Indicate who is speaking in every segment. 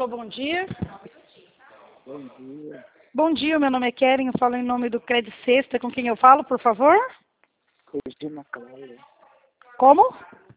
Speaker 1: Alô, bom dia.
Speaker 2: Bom dia.
Speaker 1: Bom dia, meu nome é Keren, eu falo em nome do Credit Sexta. Com quem eu falo, por favor?
Speaker 2: Regina Cléia.
Speaker 1: Como?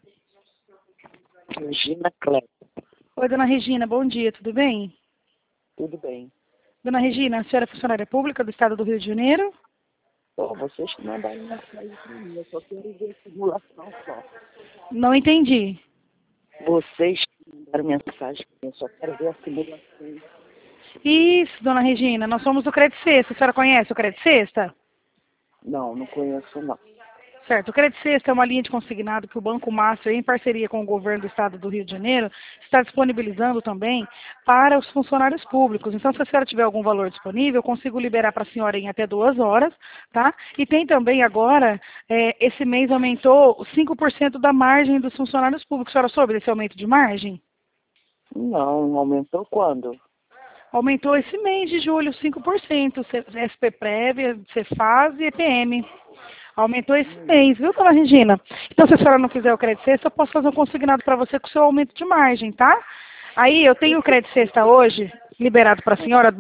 Speaker 2: Regina Cléia.
Speaker 1: Oi, dona Regina, bom dia, tudo bem?
Speaker 2: Tudo bem.
Speaker 1: Dona Regina, a senhora é funcionária pública do Estado do Rio de Janeiro?
Speaker 2: Bom, vocês que mandaram mensagem para mim, eu só quero ver a simulação só.
Speaker 1: Não entendi.
Speaker 2: Vocês que mandaram mensagem para mim, eu só quero ver a simulação.
Speaker 1: Isso, dona Regina, nós somos do Credit Sexta. A senhora conhece o Credit Sexta?
Speaker 2: Não conheço não.
Speaker 1: Certo, o Credit Sexta é uma linha de consignado que o Banco Master, em parceria com o governo do Estado do Rio de Janeiro, está disponibilizando também para os funcionários públicos. Então, se a senhora tiver algum valor disponível, eu consigo liberar para a senhora em até 2 horas, tá? E tem também agora, esse mês aumentou 5% da margem dos funcionários públicos. A senhora soube desse aumento de margem?
Speaker 2: Não aumentou quando?
Speaker 1: Aumentou esse mês de julho 5%, SP-Prévia, Cefaz e EPM. Aumentou esse mês, viu, dona Regina? Então, se a senhora não quiser o crédito sexta, eu posso fazer um consignado para você com o seu aumento de margem, tá? Aí, eu tenho o crédito sexta hoje, liberado para a senhora, R$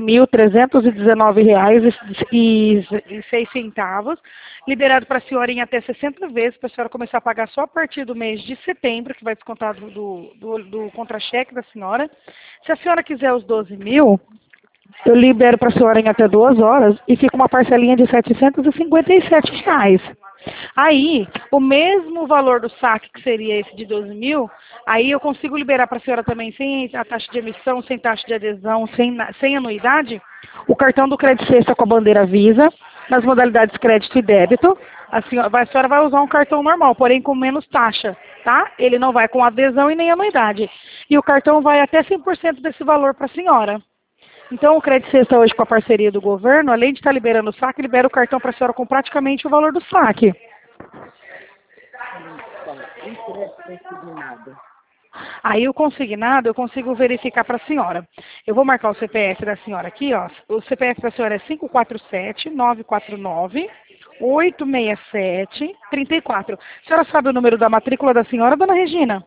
Speaker 1: 12.319,06, liberado para a senhora em até 60 vezes, para a senhora começar a pagar só a partir do mês de setembro, que vai descontar do contra-cheque da senhora. Se a senhora quiser os 12 mil, eu libero para a senhora em até 2 horas e fica uma parcelinha de R$ 757. Aí, o mesmo valor do saque, que seria esse de 12 mil, aí eu consigo liberar para a senhora também sem a taxa de emissão, sem taxa de adesão, sem anuidade, o cartão do Credit Sexta com a bandeira Visa, nas modalidades crédito e débito. A senhora vai usar um cartão normal, porém com menos taxa, tá? Ele não vai com adesão e nem anuidade. E o cartão vai até 100% desse valor para a senhora. Então, o Credit Sexta hoje, com a parceria do governo, além de estar liberando o saque, libera o cartão para a senhora com praticamente o valor do saque. Aí, o consignado, eu consigo verificar para a senhora. Eu vou marcar o CPF da senhora aqui, ó. O CPF da senhora é 547-949-867-34. A senhora sabe o número da matrícula da senhora, dona Regina?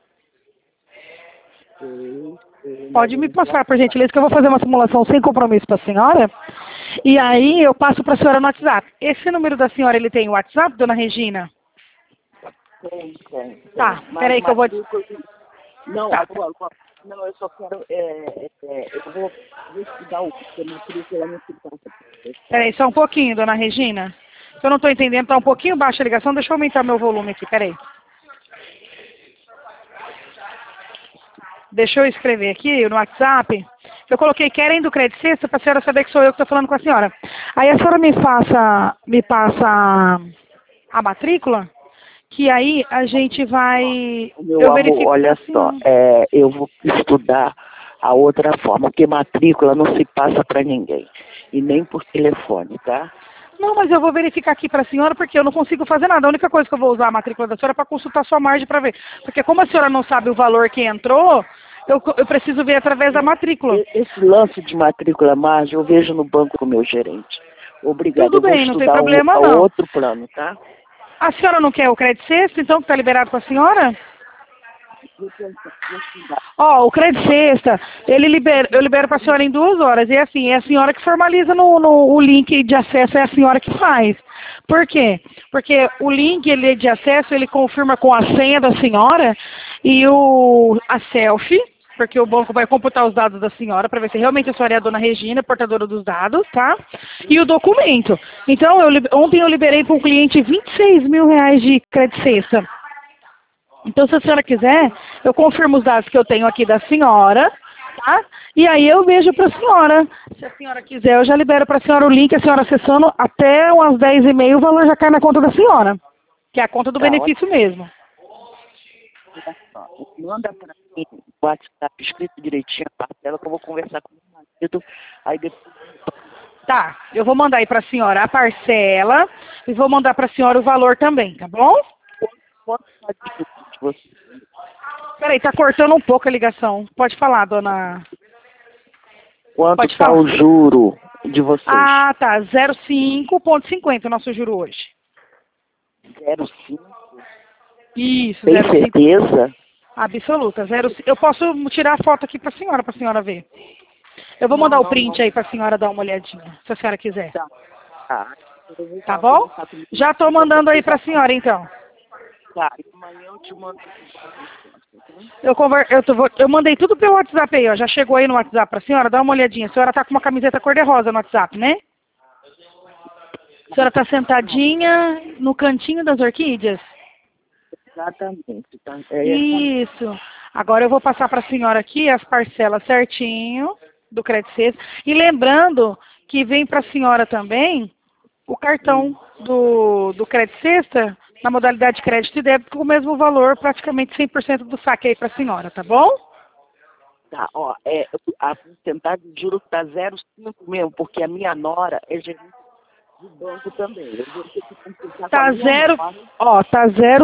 Speaker 1: Pode me passar, por gentileza, que eu vou fazer uma simulação sem compromisso para a senhora. E aí eu passo para a senhora no WhatsApp. Esse número da senhora, ele tem o WhatsApp, dona Regina?
Speaker 2: Tem.
Speaker 1: Tá, peraí que eu vou...
Speaker 2: Não,
Speaker 1: Tá.
Speaker 2: agora, não, eu só quero, eu vou estudar o que matrícula não se passa.
Speaker 1: Peraí, só um pouquinho, dona Regina. Se eu não estou entendendo, tá um pouquinho baixa a ligação, deixa eu aumentar meu volume aqui, peraí. Deixa eu escrever aqui no WhatsApp. Eu coloquei Keren do Credit Sexta para a senhora saber que sou eu que estou falando com a senhora. Aí a senhora me passa a matrícula, que aí a gente vai...
Speaker 2: Meu
Speaker 1: eu
Speaker 2: amor,
Speaker 1: verifico
Speaker 2: olha
Speaker 1: pra
Speaker 2: só,
Speaker 1: senhora.
Speaker 2: eu vou estudar a outra forma, porque matrícula não se passa para ninguém, e nem por telefone, tá?
Speaker 1: Não, mas eu vou verificar aqui para a senhora, porque eu não consigo fazer nada. A única coisa que eu vou usar a matrícula da senhora é para consultar a sua margem para ver. Porque como a senhora não sabe o valor que entrou, eu preciso ver através da matrícula.
Speaker 2: Esse lance de matrícula margem eu vejo no banco com o meu gerente. Obrigada,
Speaker 1: Tudo
Speaker 2: eu vou
Speaker 1: bem, não tem
Speaker 2: estudar
Speaker 1: problema
Speaker 2: o
Speaker 1: não.
Speaker 2: outro plano, tá?
Speaker 1: A senhora não quer o crédito sexta, então, que está liberado para a senhora?
Speaker 2: Vou estudar.
Speaker 1: Ó, o crédito sexta, eu libero para a senhora em 2 horas. E assim, é a senhora que formaliza o link de acesso, é a senhora que faz. Por quê? Porque o link ele de acesso, ele confirma com a senha da senhora e a selfie, porque o banco vai computar os dados da senhora para ver se realmente a senhora é a dona Regina, portadora dos dados, tá? E o documento. Então, ontem eu liberei para um cliente R$ 26 mil de crédito sexta. Então, se a senhora quiser, eu confirmo os dados que eu tenho aqui da senhora, tá? E aí eu vejo para a senhora. Se a senhora quiser, eu já libero para a senhora o link, a senhora acessando até umas 10h30, o valor já cai na conta da senhora, que é a conta do benefício mesmo.
Speaker 2: Olha só, manda para mim o WhatsApp escrito direitinho a parcela que eu vou conversar com o meu marido, aí depois...
Speaker 1: Tá, eu vou mandar aí para a senhora a parcela e vou mandar para a senhora o valor também, tá bom?
Speaker 2: Quanto está de você?
Speaker 1: Peraí, tá cortando um pouco a ligação. Pode falar, dona...
Speaker 2: Quanto
Speaker 1: Pode
Speaker 2: está
Speaker 1: falar.
Speaker 2: o juro de vocês?
Speaker 1: Ah, tá, 0,5,50 o nosso juro hoje.
Speaker 2: 0,5?
Speaker 1: Isso,
Speaker 2: Tem
Speaker 1: 0,5.
Speaker 2: certeza?
Speaker 1: Absoluta, zero. Eu posso tirar a foto aqui para a senhora ver. Eu vou mandar o print aí para a senhora dar uma olhadinha, se a senhora quiser.
Speaker 2: Tá. Tá.
Speaker 1: Tá bom? Já estou mandando aí para a senhora, então.
Speaker 2: Tá, e amanhã eu te mando.
Speaker 1: Eu mandei tudo pelo WhatsApp aí, ó. Já chegou aí no WhatsApp para a senhora, dá uma olhadinha. A senhora tá com uma camiseta cor-de-rosa no WhatsApp, né? A senhora tá sentadinha no cantinho das orquídeas?
Speaker 2: Exatamente. Tá?
Speaker 1: Isso. Agora eu vou passar para a senhora aqui as parcelas certinho do Crédito Sexta. E lembrando que vem para a senhora também o cartão do Crédito Sexta, na modalidade crédito e débito, com o mesmo valor, praticamente 100% do saque aí para a senhora, tá bom?
Speaker 2: Tá, ó, a porcentagem de juros tá 0,5 mesmo, porque a minha nora é gerente de banco também. Eu vou ter que consultar com a minha nora.
Speaker 1: Ó, tá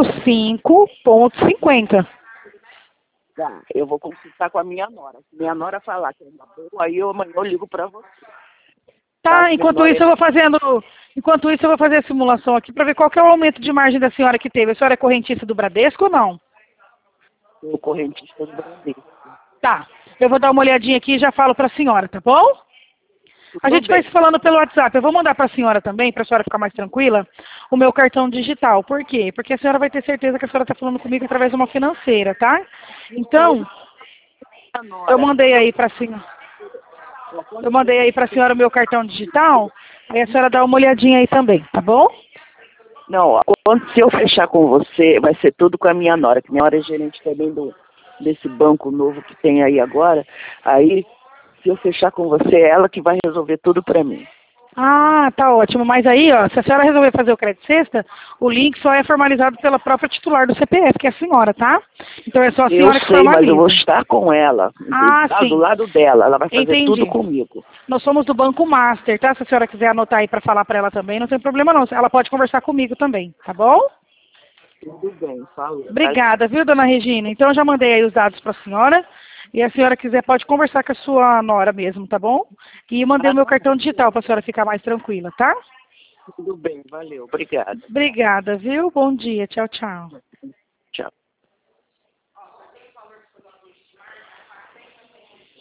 Speaker 1: 0,5,50.
Speaker 2: Tá, eu vou consultar com a minha nora. Se minha nora falar que é uma boa, aí amanhã eu ligo pra você.
Speaker 1: Tá, enquanto isso eu vou fazer a simulação aqui para ver qual que é o aumento de margem da senhora que teve. A senhora é correntista do Bradesco ou não?
Speaker 2: Sou correntista do Bradesco.
Speaker 1: Tá, eu vou dar uma olhadinha aqui e já falo para a senhora, tá bom? A gente vai se falando pelo WhatsApp. Eu vou mandar para a senhora também, para a senhora ficar mais tranquila, o meu cartão digital. Por quê? Porque a senhora vai ter certeza que a senhora está falando comigo através de uma financeira, tá? Então, eu mandei aí para a senhora. Eu mandei aí para a senhora o meu cartão digital. Aí a senhora dá uma olhadinha aí também, tá bom?
Speaker 2: Não, se eu fechar com você, vai ser tudo com a minha nora, que minha nora é gerente também desse banco novo que tem aí agora. Aí, se eu fechar com você, é ela que vai resolver tudo pra mim.
Speaker 1: Ah, tá ótimo. Mas aí, ó, se a senhora resolver fazer o crédito sexta, o link só é formalizado pela própria titular do CPF, que é a senhora, tá? Então é só a senhora que formaliza.
Speaker 2: Mas eu vou estar com ela.
Speaker 1: Sim.
Speaker 2: Do lado dela. Ela vai fazer tudo comigo.
Speaker 1: Nós somos do Banco Master, tá? Se a senhora quiser anotar aí para falar para ela também, não tem problema não. Ela pode conversar comigo também, tá bom?
Speaker 2: Tudo bem, falou.
Speaker 1: Obrigada, viu, dona Regina? Então eu já mandei aí os dados para a senhora. E a senhora quiser, pode conversar com a sua nora mesmo, tá bom? E mandei o meu cartão digital para a senhora ficar mais tranquila, tá?
Speaker 2: Tudo bem, valeu. Obrigada.
Speaker 1: Obrigada, viu? Bom dia. Tchau, tchau.
Speaker 2: Tchau.